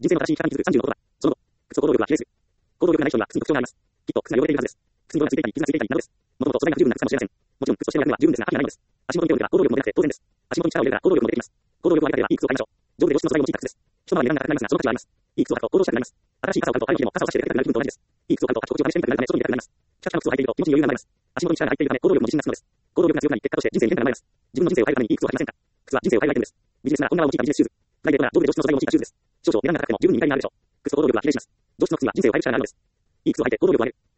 人生の正しい生き方に気づく30のことは、その後、靴を行動力は比例する。行動力がない人には靴に特徴があります。きっと靴が汚れているはずです。靴に泥がついていたり、傷がついていたりなどです。もともと素材が不十分な靴かもしれません。もちろん靴としての役目は十分ですが、価値がないのです。足元に手を入れれば行動力も出なくて当然です。足元に力を入れれば行動力も出てきます。行動力を上げたければいい靴を買いましょう。上手で良質の素材を用いた靴です。一回り値段が高くなりますが、その価値はあります。いい靴を買うと行動したくなります。新しい傘を買うと歩いても傘を差しで出かけたくなる気分と同じです。いい靴を買うと足を心地よく試してみたくなるため外に出たくなります。ピカピカの靴を履いていると気持ちに余裕が生まれます。足元に力が入っているため行動力も自信がつくのです。行動力が強くなり、結果として人生に変化が生まれます。自分の人生を変えるためにいい靴を履きませんか？靴は人生を変えるアイテムです。ビジネスなら本革を用いたビジネスシューズ。プライベートなら上手で良質の素材を用いたシューズです。少々値段が高くても十分に見返りがあるでしょう。靴と行動力は比例します。上質の靴には人生を変える力があるのです。いい靴を履いて行動力を上げる。